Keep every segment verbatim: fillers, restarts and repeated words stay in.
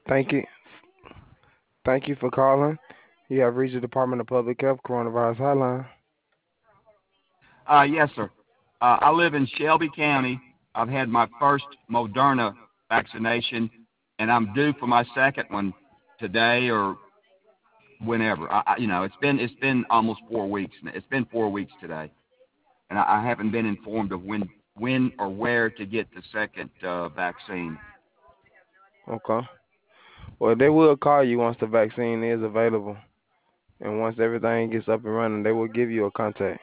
Thank you. Thank you for calling. You have reached the Department of Public Health Coronavirus Hotline. Uh, yes, sir. Uh, I live in Shelby County. I've had my first Moderna vaccination, and I'm due for my second one today or whenever. I, I, you know, it's been it's been almost four weeks. It's been four weeks today, and I, I haven't been informed of when when or where to get the second uh, vaccine. Okay. Well, they will call you once the vaccine is available, and once everything gets up and running, they will give you a contact.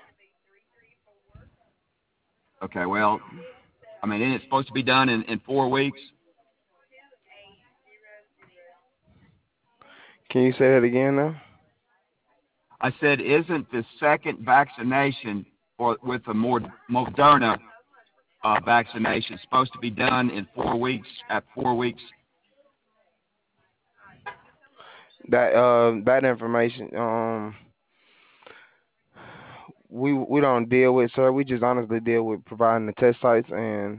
Okay, well, I mean, isn't it supposed to be done in, in four weeks? Can you say that again now? I said, isn't the second vaccination or with the more Moderna uh, vaccination supposed to be done in four weeks? At four weeks? That uh, that information, um, we we don't deal with, sir. We just honestly deal with providing the test sites and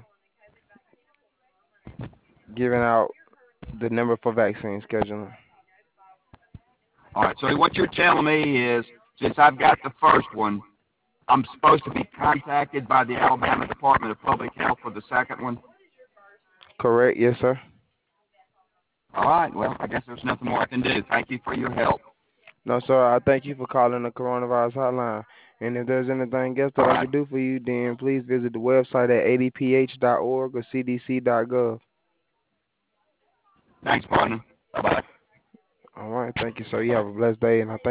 giving out the number for vaccine scheduling. All right. So what you're telling me is, since I've got the first one, I'm supposed to be contacted by the Alabama Department of Public Health for the second one? Correct? Yes, sir. All right. Well, I guess there's nothing more I can do. Thank you for your help. No, sir. I thank you for calling the coronavirus hotline. And if there's anything else All that I right. can do for you, then please visit the website at a d p h dot org or c d c dot gov. Thanks, partner. Bye-bye. All right. Thank you, sir. You have a blessed day, and I thank